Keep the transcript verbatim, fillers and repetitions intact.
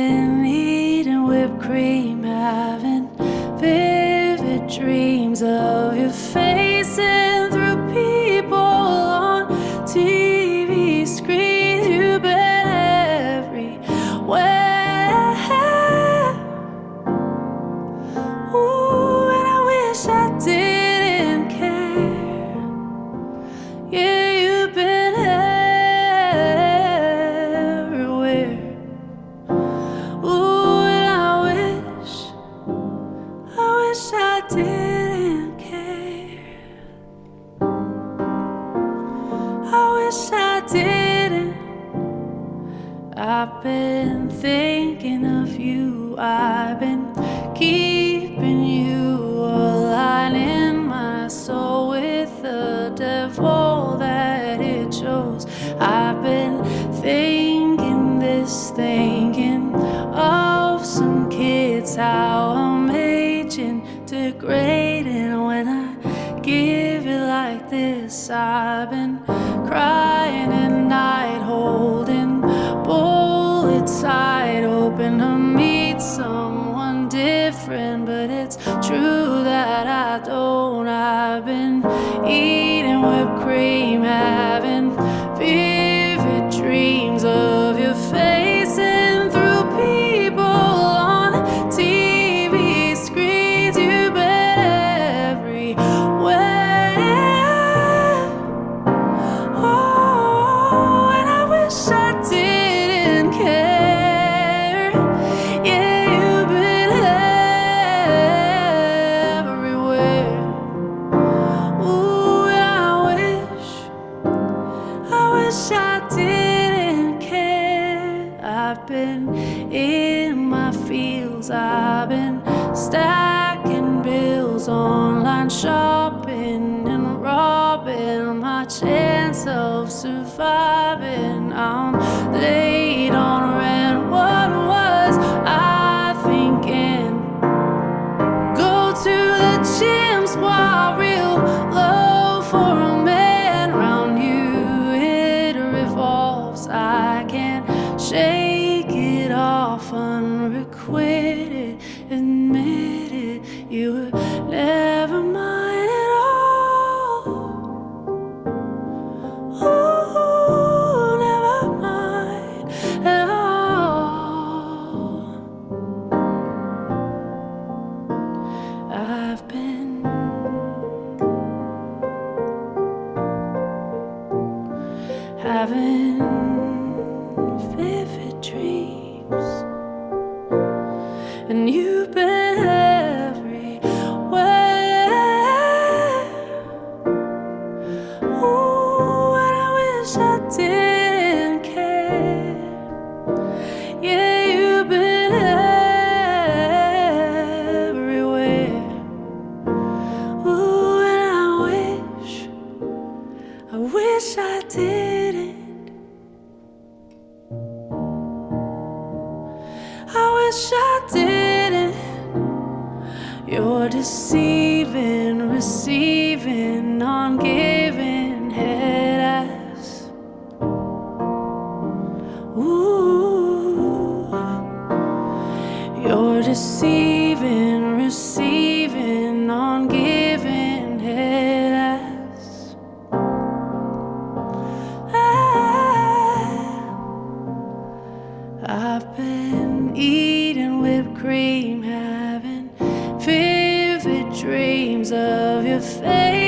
been eating whipped cream, having vivid dreams of your face and through people on T V screens. You've been everywhere. Ooh, and I wish I didn't care. Yeah, you've been everywhere. Ooh, and I wish, I wish I didn't care. I wish I didn't. I've been thinking of you. I've been keeping you alive in my soul with the devil that it chose. I've been thinking this, thinking of some kids, how I'm aging, degrading when I give it like this. I've been crying at night, holding bullets tight, hoping to meet someone different, but it's true that I don't. I've been eating whipped cream, having vivid dreams of your face and through people on T V screens. You've been everywhere. Oh, and I wish I didn't care. Yeah, you've been everywhere. Ooh, and I wish, I wish I didn't care. I've been in my fields, I've been stacking bills, online shopping and robbing my chance of surviving. I'm late on rent. What was I thinking? Go to the gym, squat real low for a man. Round you it revolves. I can't shake it off unrequited. Admit it, you were never mine at all. Ooh, never mine at all. I've been having vivid dreams, and you've been everywhere. Ooh, and I wish I didn't care. Yeah, you've been everywhere. Ooh, and I wish, I wish I didn't. I wish I didn't. You're deceiving, receiving, on giving head ass. Ooh, you're deceiving, receiving, on giving head ass. I've been eating whipped cream, having vivid dreams of your face.